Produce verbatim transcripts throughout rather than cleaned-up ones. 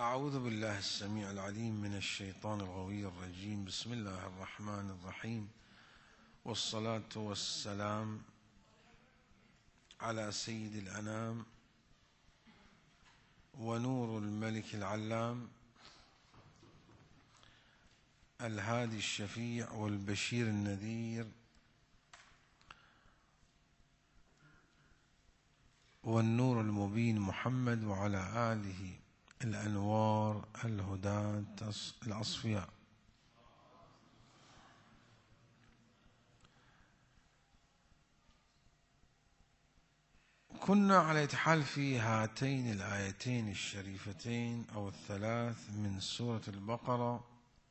أعوذ بالله السميع العليم من الشيطان الغوي الرجيم. بسم الله الرحمن الرحيم، والصلاة والسلام على سيد الأنام ونور الملك العلام الهادي الشفيع والبشير النذير والنور المبين محمد، وعلى آله الأنوار الهداة الأصفياء. كنا على حال في هاتين الآيتين الشريفتين أو الثلاث من سورة البقرة،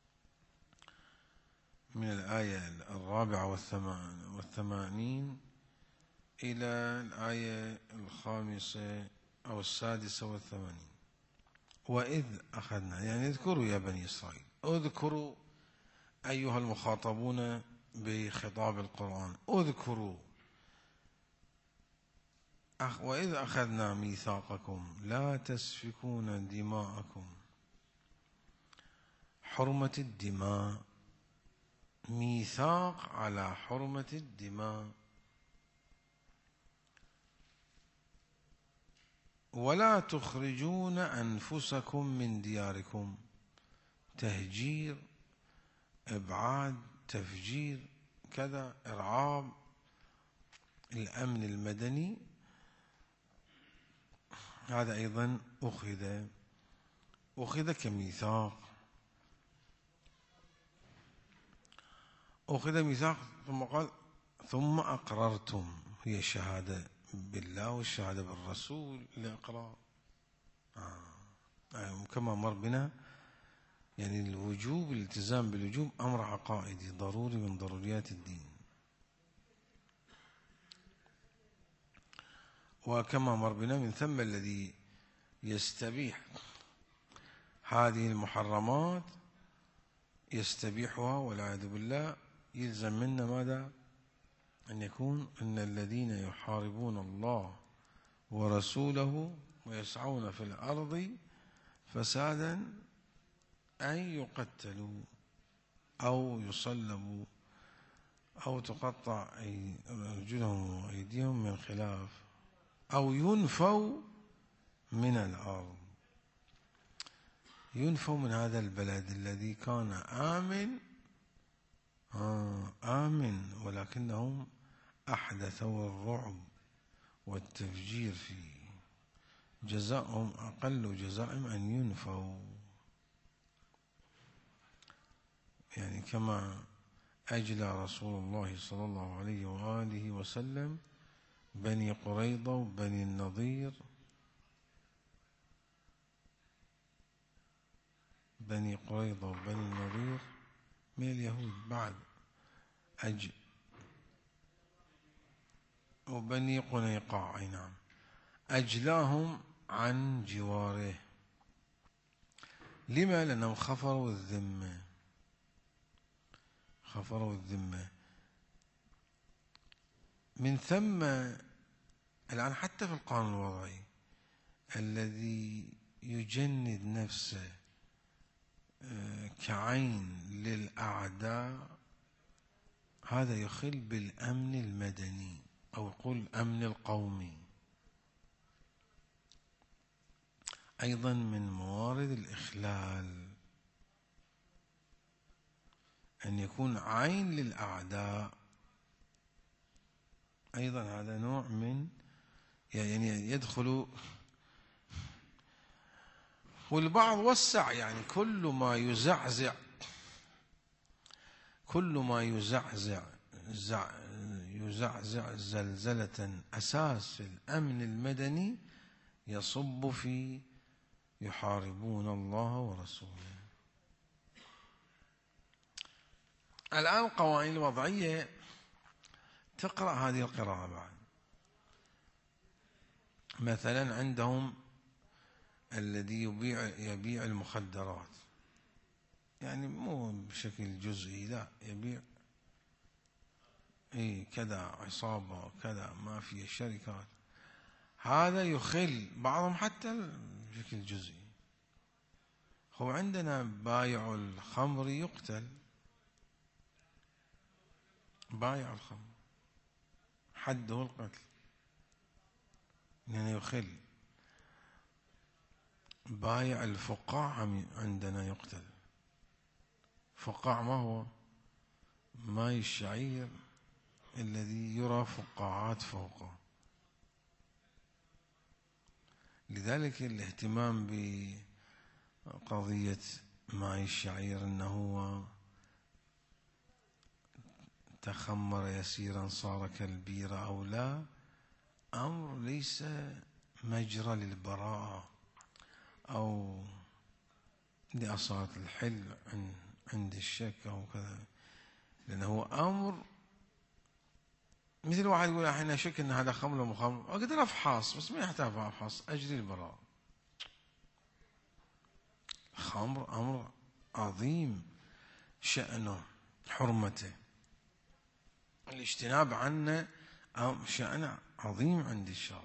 من الآية الرابعة والثمانين إلى الآية الخامسة أو السادسة والثمانين. وإذ أخذنا، يعني اذكروا يا بني إسرائيل، اذكروا أيها المخاطبون بخطاب القرآن، اذكروا وإذ أخذنا ميثاقكم لا تسفكون دماءكم. حرمة الدماء، ميثاق على حرمة الدماء. ولا تخرجون أنفسكم من دياركم، تهجير، إبعاد، تفجير، كذا، إرعاب، الأمن المدني. هذا أيضا أخذ أخذ كميثاق، أخذ ميثاق. ثم قال ثم أقررتم، هي الشهادة بالله والشهادة بالرسول، الإقرار. آه. كما مر بنا، يعني الوجوب، الالتزام بالوجوب أمر عقائدي ضروري من ضروريات الدين. وكما مر بنا، من ثم الذي يستبيح هذه المحرمات يستبيحها والعياذ بالله، يلزم منا ماذا؟ أن يكون إن الذين يحاربون الله ورسوله ويسعون في الأرض فسادا أن يقتلوا أو يصلبوا أو تقطع أرجلهم وأيديهم من خلاف أو ينفوا من الأرض. ينفوا من هذا البلد الذي كان آمن آه آمن ولكنهم أحدثوا الرعب والتفجير فيه. جزاؤهم أقل جزاء أن ينفوا، يعني كما أجلى رسول الله صلى الله عليه وآله وسلم بني قريظة وبني النضير، بني قريظة وبني النضير من اليهود بعد أج وبني قنيقاع، أي نعم، أجلاهم عن جواره. لما؟ لأنهم خفروا الذمة، خفروا الذمة. من ثم الآن حتى في القانون الوضعي الذي يجند نفسه كعين للأعداء، هذا يخل بالأمن المدني أو يقول الأمن القومي. أيضا من موارد الإخلال أن يكون عين للأعداء، أيضا هذا نوع من، يعني يدخل. والبعض وسع، يعني كل ما يزعزع كل ما يزعزع يزعزع زلزلة أساس الأمن المدني يصب في يحاربون الله ورسوله. الآن القوانين الوضعية تقرأ هذه القراءة بعد. مثلا عندهم الذي يبيع يبيع المخدرات، يعني مو بشكل جزئي، لا، يبيع اي كذا عصابة كذا مافيا شركات، هذا يخل بعضهم حتى بشكل جزئي. هو عندنا بايع الخمر يقتل، بايع الخمر حده القتل لأنه يخل. بايع الفقاع عندنا يقتل. فقاع ما هو؟ ماء الشعير الذي يرى فقاعات فوقه. لذلك الاهتمام بقضية ماء الشعير أنه هو تخمر يسيرا صار كالبيرة أو لا، أمر ليس مجرى للبراءة أو لأصالة الحل عند الشك أو كذا، لأنه هو أمر مثل واحد يقول الحين أشك أن هذا خمر ولا خمر، أقدر أفحص بس ما يحتاج أفحص، أجري البراءة. الخمر أمر عظيم شأنه حرمته، الاجتناب عنه شأن عظيم عند الشرع.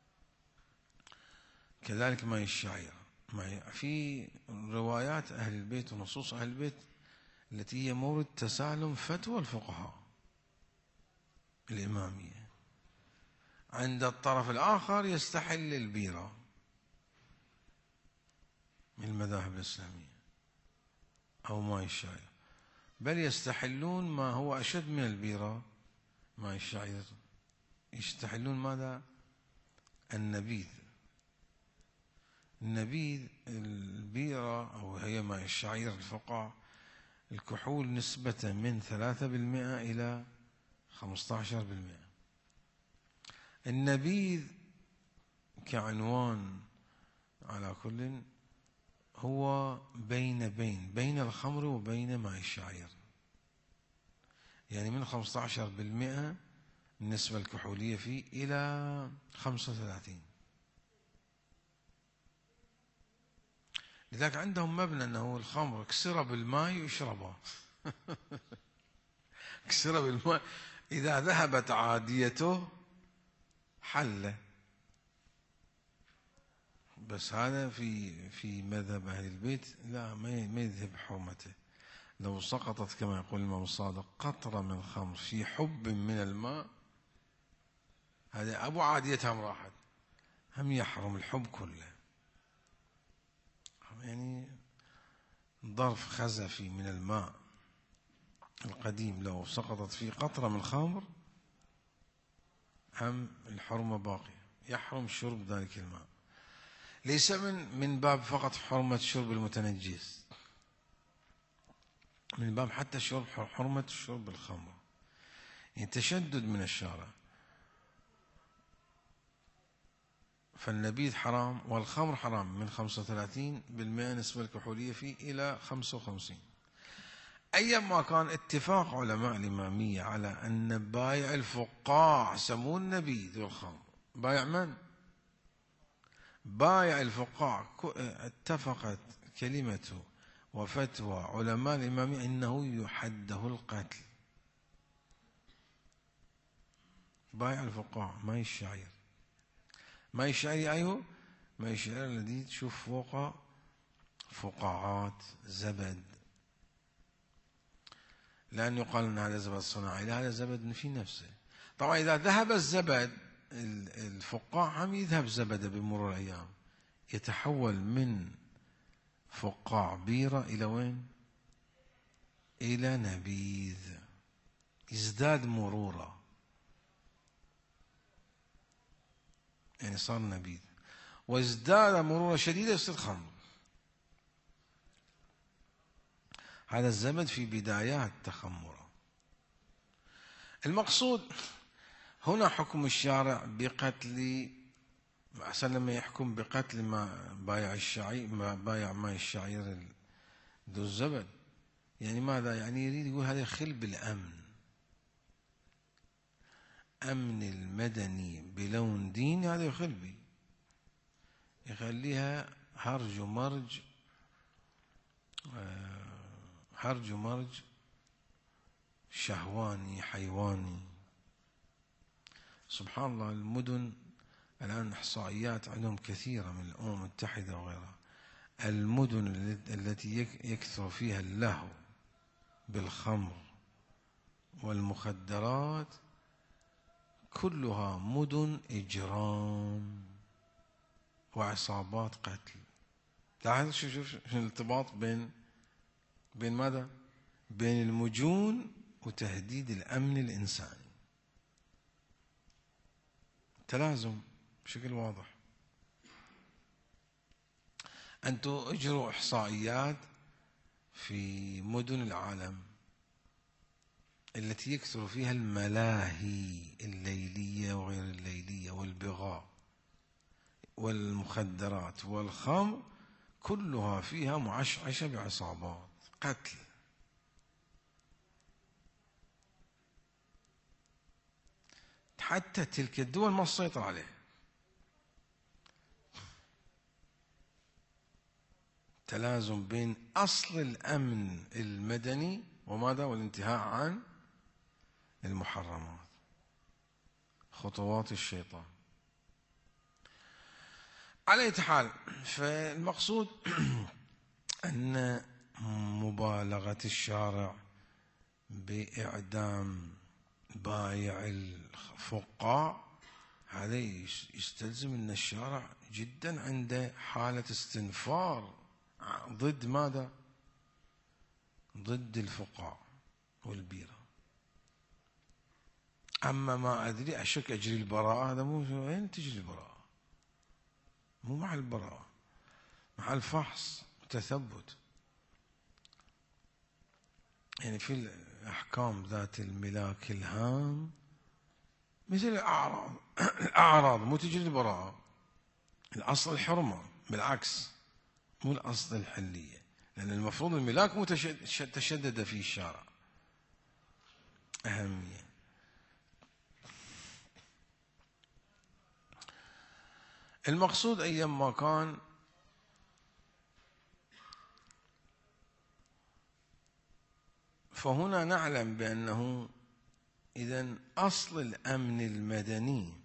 كذلك ماء الشعير في روايات أهل البيت ونصوص أهل البيت التي هي مورد تسالم فتوى الفقهاء الإمامية. عند الطرف الآخر يستحل البيرة من المذاهب الإسلامية أو ماء الشعير، بل يستحلون ما هو أشد من البيرة ماء الشعير. يستحلون ماذا؟ النبيذ. النبيذ البيرة أو هي ماء الشعير الفقاع، الكحول نسبة من ثلاثة بالمئة إلى خمسة عشر بالمئة. النبيذ كعنوان على كل هو بين بين بين الخمر وبين ماء الشعير، يعني من خمسة عشر بالمئة النسبة الكحولية فيه إلى خمسة وثلاثين. لذلك عندهم مبنى أنه الخمر كسره بالماء يشربه كسره بالماء، إذا ذهبت عاديته حل. بس هذا في في مذهب أهل البيت لا، ما يذهب حرمته. لو سقطت كما يقول الإمام الصادق قطرة من خمر في حب من الماء، هذا أبو عاديتها راحت، هم يحرم الحب كله. يعني ظرف خزفي من الماء القديم لو سقطت فيه قطرة من خمر هم الحرمة باقية، يحرم شرب ذلك الماء. ليس من من باب فقط حرمة شرب المتنجس، من باب حتى شرب حرمة شرب الخمر، يعني تشدد من الشارع. فالنبيذ حرام والخمر حرام من خمسة وثلاثين بالمئة نسبة الكحولية فيه إلى خمسة وخمسين. أيما كان اتفاق علماء الإمامية على أن بايع الفقاع سموه النبيذ والخمر. بايع من؟ بايع الفقاع. اتفقت كلمة وفتوى علماء الإمامية أنه يحده القتل. بايع الفقاع ماء الشعير. ماء الشعير أيوه ماء الشعير الذي تشوف فوق فقاعات زبد، لأن يقال أن هذا زبد صناعي، لا هذا زبد في نفسه. طبعا إذا ذهب الزبد الفقاع هم يذهب زبده بمرور الأيام، يتحول من فقاع بيرة إلى وين؟ إلى نبيذ، يزداد مرورا، يعني صار نبيذ، وازداد مرورا شديدا يصير خمر. هذا الزبد في بدايات تخمره. المقصود هنا حكم الشارع بقتل، أحسن لما يحكم بقتل ما بايع الشعير، ما بايع ماء الشعير ذو الزبد، يعني ماذا؟ يعني يريد يقول هذا يخل بالأمن، أمن المدني بلون ديني، هذا يخل به، يخليها هرج ومرج، هرج ومرج شهواني حيواني. سبحان الله، المدن الآن إحصائيات عندهم كثيرة من الأمم المتحدة وغيرها، المدن التي يكثر فيها اللهو بالخمر والمخدرات كلها مدن إجرام وعصابات قتل. لاحظ شوف شوف الارتباط بين بين ماذا؟ بين المجون وتهديد الأمن الإنساني، تلازم بشكل واضح. أنتم اجروا إحصائيات في مدن العالم التي يكثر فيها الملاهي الليلية وغير الليلية والبغاء والمخدرات والخمر، كلها فيها معشعشة بعصابات قتل. حتى تلك الدول ما تسيطر عليه. تلازم بين أصل الأمن المدني وماذا؟ والانتهاء عن المحرمات، خطوات الشيطان. على أي حال، فالمقصود أن مبالغة الشارع بإعدام بايع الفقاع هذا يستلزم أن الشارع جدا عنده حالة استنفار ضد ماذا؟ ضد الفقاع والبيرة. أما ما أدري أشك أجري البراءة، هذا مو وين تجري البراءة؟ مو مع البراءة، مع الفحص والتثبت. يعني في الأحكام ذات الملاك الهام مثل الأعراض الأعراض مو تجري البراءة، الأصل الحرمة، بالعكس مو الأصل الحلية، لأن المفروض الملاك مو تشدد في الشارع. أهمية. المقصود أيما كان فهنا نعلم بأنه إذن أصل الأمن المدني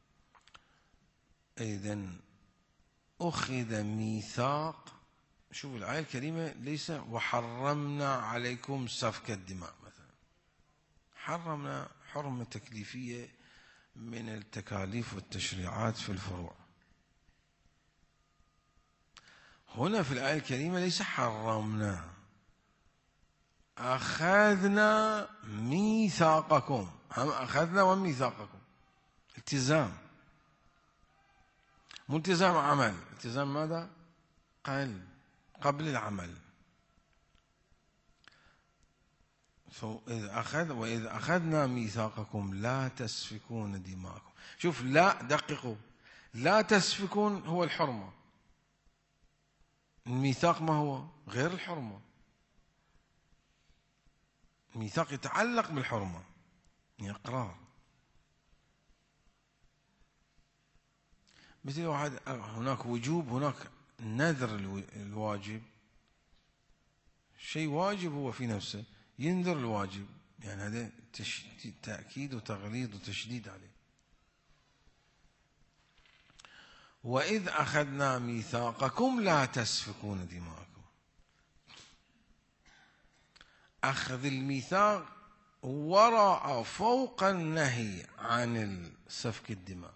إذن أخذ ميثاق. شوفوا الآية الكريمة ليس وحرمنا عليكم سفك الدماء مثلا، حرمنا حرمة تكليفية من التكاليف والتشريعات في الفروع. هنا في الآية الكريمة ليس حرمنا، أخذنا ميثاقكم. هم أخذنا وميثاقكم التزام، مو التزام عمل، التزام ماذا؟ قلب قبل العمل. فإذا أخذ وإذا أخذنا ميثاقكم لا تسفكون دماءكم. شوف، لا دققوا، لا تسفكون هو الحرمة، الميثاق ما هو؟ غير الحرمة. الميثاق يتعلق بالحرمة، إقرار. مثل واحد هناك وجوب، هناك نذر الواجب، شيء واجب هو في نفسه، ينذر الواجب، يعني هذا تأكيد وتغليظ وتشديد عليه. وإذ أخذنا ميثاقكم لا تسفكون دماءكم. أخذ الميثاق وراء فوق النهي عن سفك الدماء.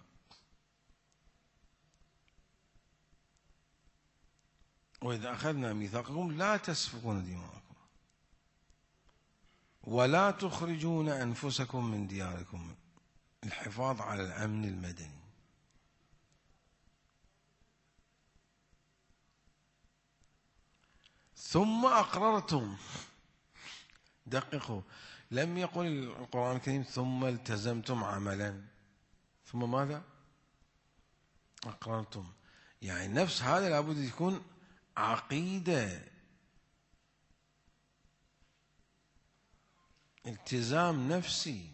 وإذا أخذنا ميثاقكم لا تسفكون دماءكم ولا تخرجون أنفسكم من دياركم، الحفاظ على الأمن المدني. ثم أقررتم، دققوا، لم يقل القرآن الكريم ثم التزمتم عملا، ثم ماذا؟ أقررتم. يعني نفس هذا لابد يكون عقيدة، التزام نفسي.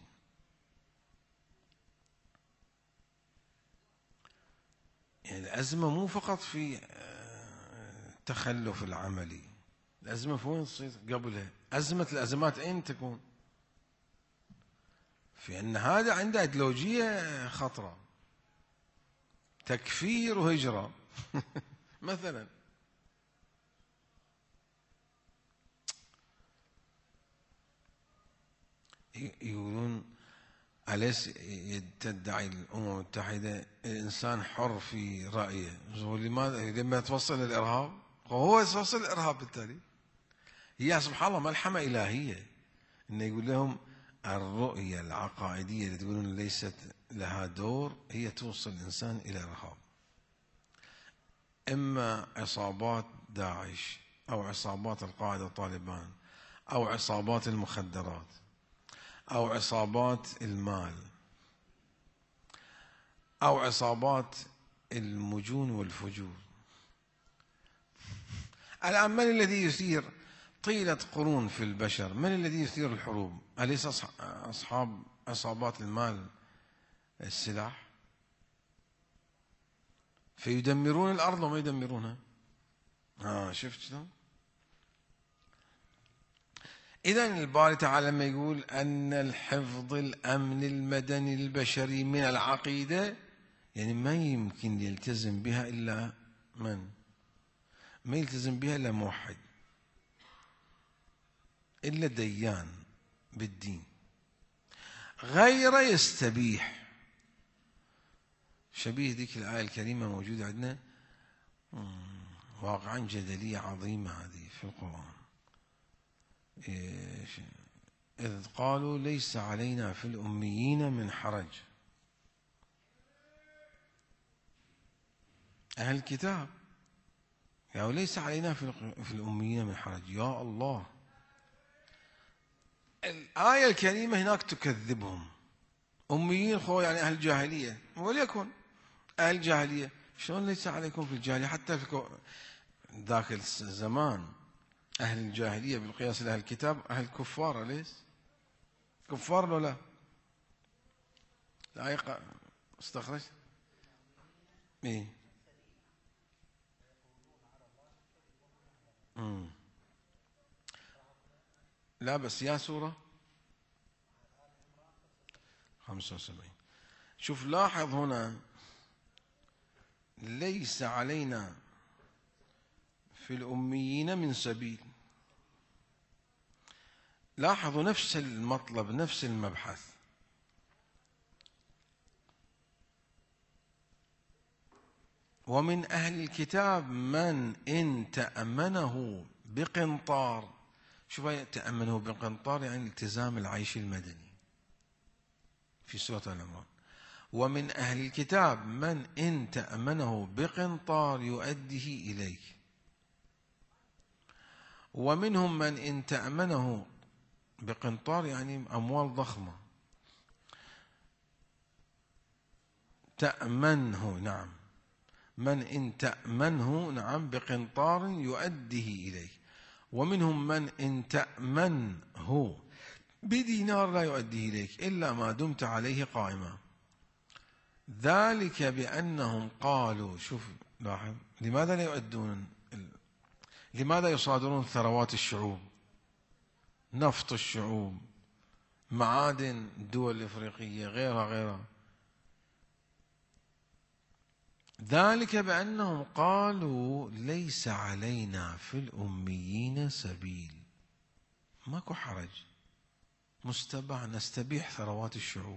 يعني الأزمة مو فقط في التخلف العملي، الأزمة في وين تصير قبلها؟ أزمة الأزمات أين تكون؟ في أن هذا عنده أيديولوجية خطرة، تكفير وهجرة مثلا. يقولون أليس تدعي الأمم المتحدة الإنسان حر في رأيه؟ لماذا لما توصل الإرهاب؟ هو يوصل الإرهاب بالتالي. هي سبحان الله ملحمة إلهية إنه يقول لهم الرؤية العقائدية اللي تقولون ليست لها دور هي توصل الإنسان إلى الإرهاب. إما عصابات داعش أو عصابات القاعدة طالبان أو عصابات المخدرات أو عصابات المال أو عصابات المجون والفجور. الآن من الذي يثير طيلة قرون في البشر؟ من الذي يثير الحروب؟ أليس أصحاب عصابات المال السلاح؟ فيدمرون الأرض وما يدمرونها. آه شفت شلون؟ إذن الباري تعالى لما يقول أن الحفظ الأمن المدني البشري من العقيدة، يعني ما يمكن يلتزم بها إلا من؟ ما يلتزم بها إلا موحد، إلا ديان بالدين، غير يستبيح. شبيه ذيك الآية الكريمة موجودة عندنا واقعا جدلية عظيمة هذه في القرآن. إذ قالوا ليس علينا في الأميين من حرج. أهل الكتاب يعني ليس علينا في الأميين من حرج. يا الله، الآية الكريمة هناك تكذبهم. أميين خو يعني أهل الجاهلية، وليكن أهل الجاهلية. شلون ليس عليكم في الجاهلية؟ حتى في ذاك الزمان أهل الجاهلية بالقياس لأهل الكتاب أهل كفار. أليس كفار ولا لا؟ الآية استخرج إيه؟ مم. لا بس يا سورة خمسة وسبعين. شوف لاحظ هنا ليس علينا في الأميين من سبيل. لاحظوا نفس المطلب نفس المبحث. ومن أهل الكتاب من إن تأمنه بقنطار. شوف تأمنه بقنطار يعني التزام العيش المدني في سورة العمران. ومن أهل الكتاب من إن تأمنه بقنطار يؤديه إليك. ومنهم من إن تأمنه بقنطار يعني أموال ضخمة تأمنه. نعم، من إن تأمنه نعم بقنطار يؤديه إليك. ومنهم من إن تأمنه بدينار لا يؤديه إليك إلا ما دمت عليه قائما. ذلك بأنهم قالوا. شوف لاحظ لماذا لا يؤدون، لماذا يصادرون ثروات الشعوب، نفط الشعوب، معادن الدول الإفريقية غيرها غيرها. ذلك بأنهم قالوا ليس علينا في الأميين سبيل. ماكو حرج، مستباح نستبيح ثروات الشعوب.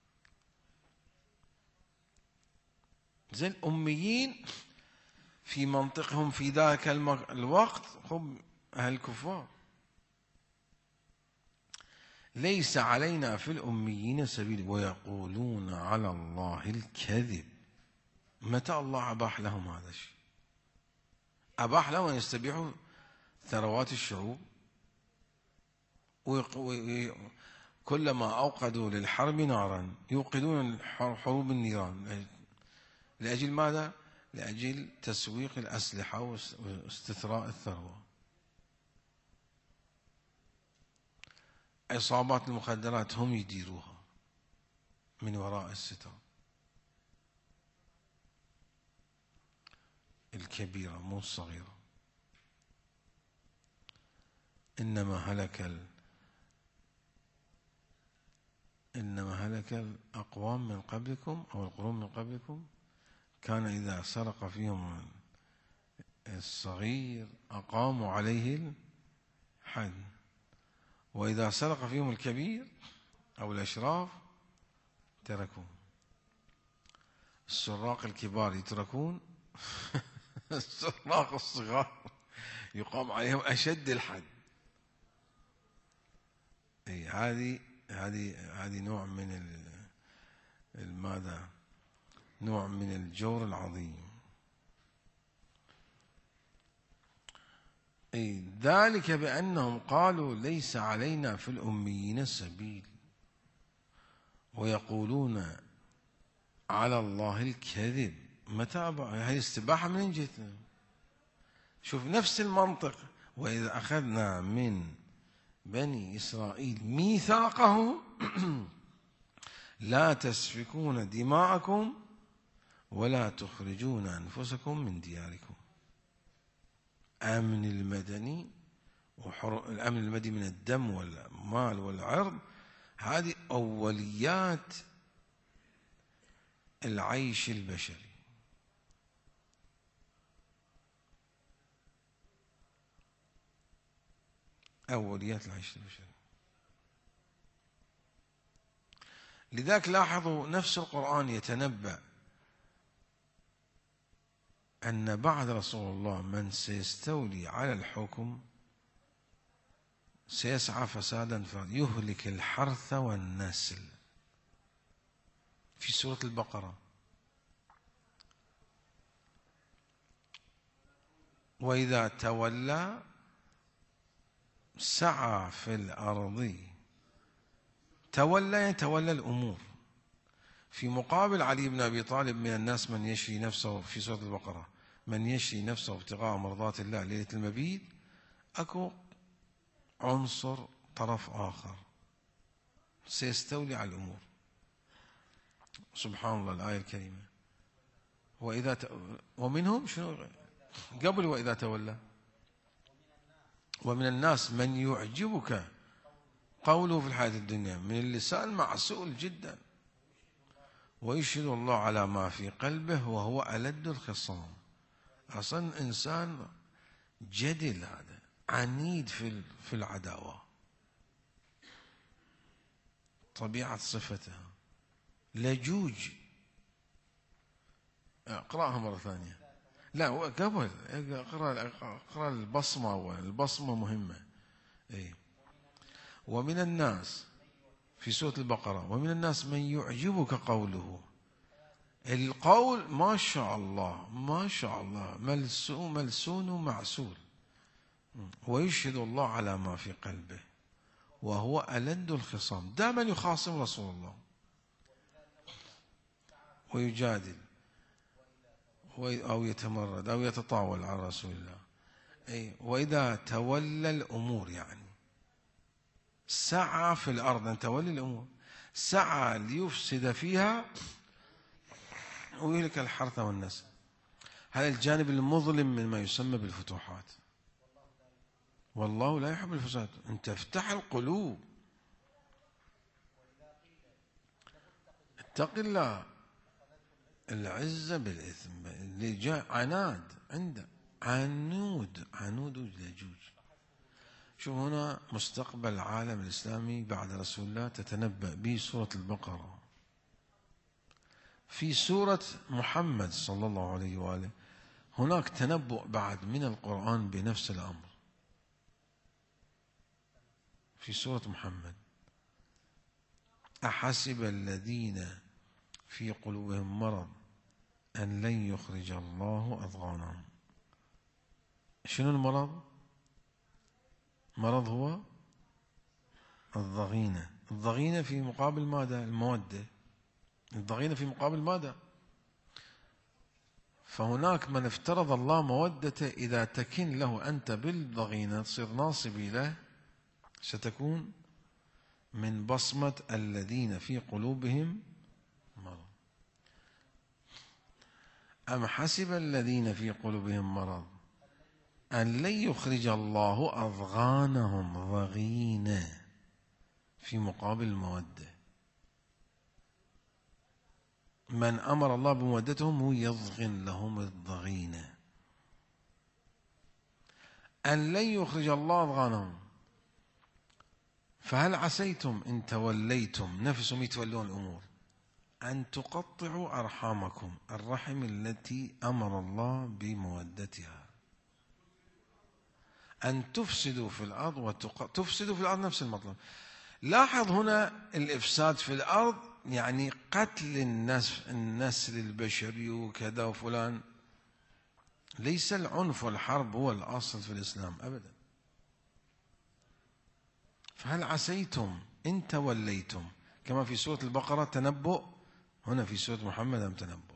زي الأميين في منطقهم في ذاك الوقت هم أهل الكفار. ليس علينا في الأميين سبيل ويقولون على الله الكذب. متى الله أباح لهم هذا الشيء؟ أباح لهم أن يستبيحوا ثروات الشعوب. كلما أوقدوا للحرب نارا يوقدون حروب النيران. لأجل ماذا؟ لأجل تسويق الأسلحة واستثراء الثروة. عصابات المخدرات هم يديروها من وراء الستار. الكبيرة مو الصغيرة. إنما هلك ال... إنما هلك الأقوام من قبلكم أو القرون من قبلكم كان إذا سرق فيهم الصغير أقاموا عليه الحد وإذا سرق فيهم الكبير أو الأشراف تركوه، السراق الكبار يتركون السراق الصغار يقام عليهم أشد الحد. أي هذه هذه هذه نوع من الماذا؟ نوع من الجور العظيم. أي ذلك بأنهم قالوا ليس علينا في الأميين سبيل ويقولون على الله الكذب. متى هذه استباحة من جهتنا؟ شوف نفس المنطق. وإذا أخذنا من بني إسرائيل ميثاقهم لا تسفكون دماءكم ولا تخرجون أنفسكم من دياركم. أمن المدني الأمن المدني من الدم والمال والعرض، هذه أوليات العيش البشري. أوليات العيش البشري. لذلك لاحظوا نفس القرآن يتنبأ أن بعد رسول الله من سيستولي على الحكم سيسعى فسادا فيهلك الحرث والنسل في سورة البقرة. وإذا تولى سعى في الأرض. تولى يتولى الأمور. في مقابل علي بن أبي طالب من الناس من يشري نفسه في سورة البقرة من يشري نفسه ابتغاء مرضات الله ليلة المبيت. أكو عنصر طرف آخر سيستولي على الأمور. سبحان الله الآية الكريمة. وإذا ت... ومنهم شنو قبل وإذا تولى؟ ومن الناس من يعجبك قوله في الحياة الدنيا من اللسان معسول جدا ويشهد الله على ما في قلبه وهو ألد الخصام. أصلا إنسان جدل، هذا عنيد في في العداوة، طبيعة صفتها لجوج. اقرأها مرة ثانية. لا قبل اقرأ اقرأ البصمة أول. البصمة مهمة. إيه. ومن الناس في سورة البقرة ومن الناس من يعجبك قوله. القول ما شاء الله ما شاء الله ملسون ملسون ومعسول. ويشهد الله على ما في قلبه وهو ألد الخصام. دائما يخاصم رسول الله ويجادل أو يتمرد أو يتطاول على رسول الله. أي وإذا تولى الأمور يعني سعى في الأرض. أن تولي الأمور سعى ليفسد فيها ويهلك الحرث والنسل. هذا الجانب المظلم مما يسمى بالفتوحات. والله لا يحب الفساد. أن تفتح القلوب. اتق الله. العزة بالإثم اللي جاء عناد عنده عنود عنود لجوج. شوف هنا مستقبل العالم الإسلامي بعد رسول الله تتنبأ به سورة البقرة. في سورة محمد صلى الله عليه وآله هناك تنبؤ بعد من القرآن بنفس الأمر. في سورة محمد أحسب الذين في قلوبهم مرض أن لن يخرج الله أضغانهم. شنو المرض؟ مرض هو الضغينة. الضغينة في مقابل ماذا؟ المودة. الضغينة في مقابل ماذا؟ فهناك من افترض الله مودته إذا تكن له أنت بالضغينة تصير ناصبي له ستكون من بصمة الذين في قلوبهم مرض. أم حسب الذين في قلوبهم مرض أن لن يخرج الله أضغانهم. ضغينة في مقابل المودة. من أمر الله بمودتهم هو يضغن لهم الضغينة. أن لن يخرج الله أضغانهم فهل عسيتم إن توليتم، نفسهم يتولون الأمور، أن تقطعوا أرحامكم، الرحم التي أمر الله بمودتها، أن تفسدوا في الأرض وتق... تفسدوا في الأرض، نفس المطلب. لاحظ هنا الإفساد في الأرض يعني قتل الناس، النسل البشري وكذا وفلان. ليس العنف والحرب هو الأصل في الإسلام أبدا. فهل عسيتم إن توليتم، كما في سورة البقرة تنبؤ، هنا في سورة محمد أم تنبؤ؟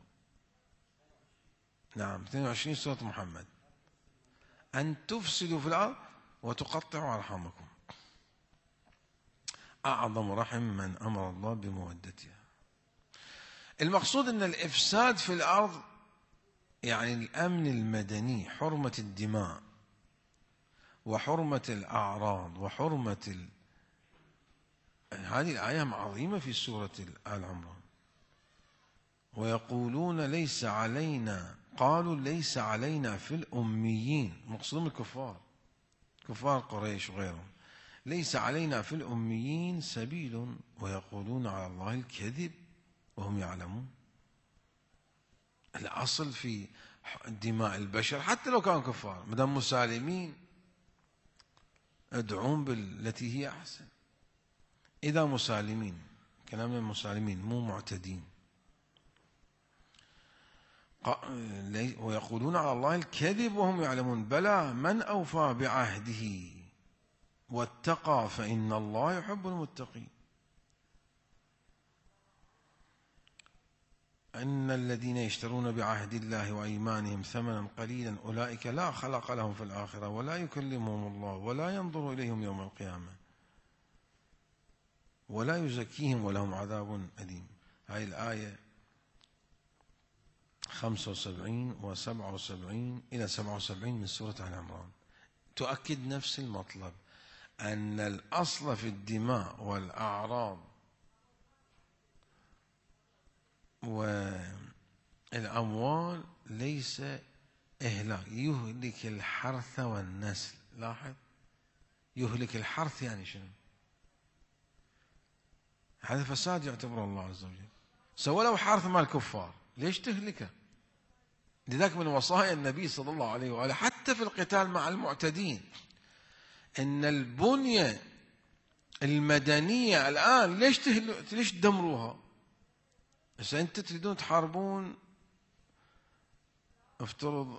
نعم، اثنين وعشرين سورة محمد. أن تفسدوا في الأرض وتقطعوا أرحامكم، أعظم رحم من أمر الله بمودتها. المقصود أن الإفساد في الأرض يعني الأمن المدني، حرمة الدماء وحرمة الأعراض وحرمة ال... هذه الآية عظيمة في سورة آل عمران. ويقولون ليس علينا، قالوا ليس علينا في الأميين، مقصودهم الكفار، كفار قريش وغيرهم، ليس علينا في الأميين سبيل ويقولون على الله الكذب وهم يعلمون. الأصل في دماء البشر حتى لو كانوا كفار، ما دام مسالمين ادعون بالتي هي أحسن. إذا مسالمين، كلامنا المسالمين مو معتدين. ويقولون على الله الكذب وهم يعلمون، بلى من أوفى بعهده واتقى فإن الله يحب المتقين. إن الذين يشترون بعهد الله وأيمانهم ثمنا قليلا أولئك لا خلق لهم في الآخرة ولا يكلمهم الله ولا ينظر إليهم يوم القيامة ولا يزكيهم ولهم عذاب أليم. هاي الآية خمسة وسبعين وسبعة وسبعين إلى سبعة وسبعين من سورة آل عمران تؤكد نفس المطلب، أن الأصل في الدماء والأعراض والأموال ليس إهلاك، يهلك الحرث والنسل. لاحظ، يهلك الحرث يعني شنو؟ هذا فساد يعتبره الله عز وجل. سوى له حرث مال الكفار، ليش تهلكه؟ لذلك من وصايا النبي صلى الله عليه وآله حتى في القتال مع المعتدين إن البنية المدنية الآن ليش تهل... ليش تدمروها؟ إذا أنت تريدون تحاربون افترض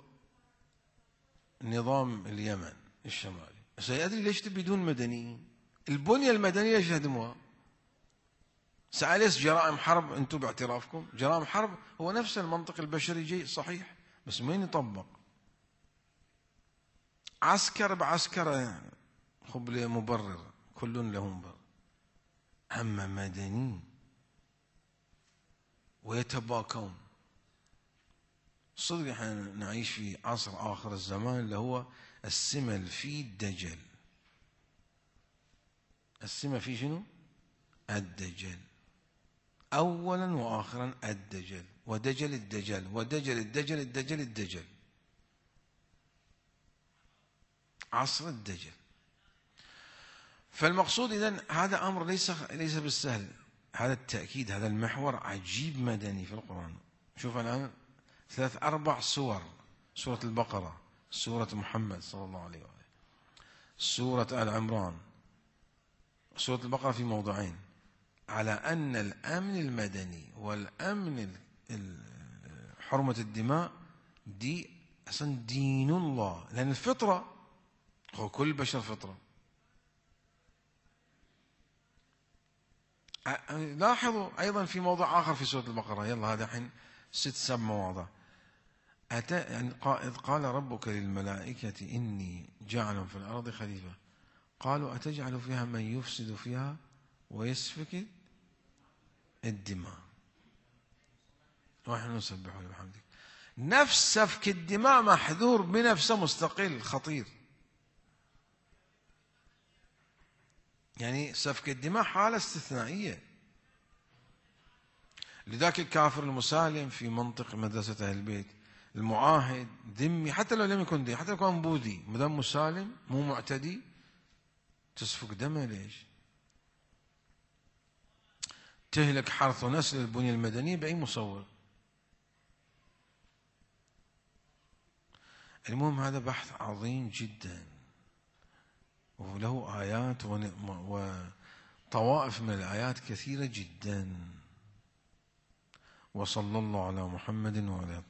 نظام اليمن الشمالي، سيأدري ليش تبيدون مدنيين؟ البنية المدنية ليش تهدموها؟ سأليس جرائم حرب أنتم باعترافكم؟ جرائم حرب هو نفس المنطق البشري جيد صحيح، بس وين يطبق؟ عسكر بعسكر خب له مبرر، كل له مبرر. أما مدنيين ويتباكون. صدق احنا نعيش في عصر آخر الزمان اللي هو السمة في الدجل. السمة في شنو؟ الدجل. أولا وآخرا الدجل، ودجل الدجل، ودجل الدجل الدجل الدجل. عصر الدجل. فالمقصود إذن هذا أمر ليس ليس بالسهل. هذا التأكيد، هذا المحور عجيب مدني في القرآن. شوف الآن ثلاث أربع سور: سورة البقرة، سورة محمد صلى الله عليه وآله، سورة آل عمران، سورة البقرة في موضعين، على أن الأمن المدني والأمن حرمة الدماء دي أصلا دين الله، لأن الفطرة هو كل بشر فطرة. لاحظوا أيضا في موضع آخر في سورة البقرة، يلا هذا الحين ست سبع مواضع. أتى يعني إذ قال ربك للملائكة إني جاعل في الأرض خليفة قالوا أتجعل فيها من يفسد فيها ويسفك الدماء ونحن نسبح بحمدك. نفس سفك الدماء محذور بنفسه، مستقل خطير. يعني سفك الدماء حالة استثنائية. لذلك الكافر المسالم في منطق مدرسة أهل البيت، المعاهد ذمي حتى لو لم يكن دي، حتى لو كان بوذي، مدام مسالم مو معتدي، تسفك دمه ليش؟ تهلك حرث ونسل البنية المدنية بأي مصور. المهم هذا بحث عظيم جدا وله آيات وطوائف من الآيات كثيرة جدا. وصلى الله على محمد وعلى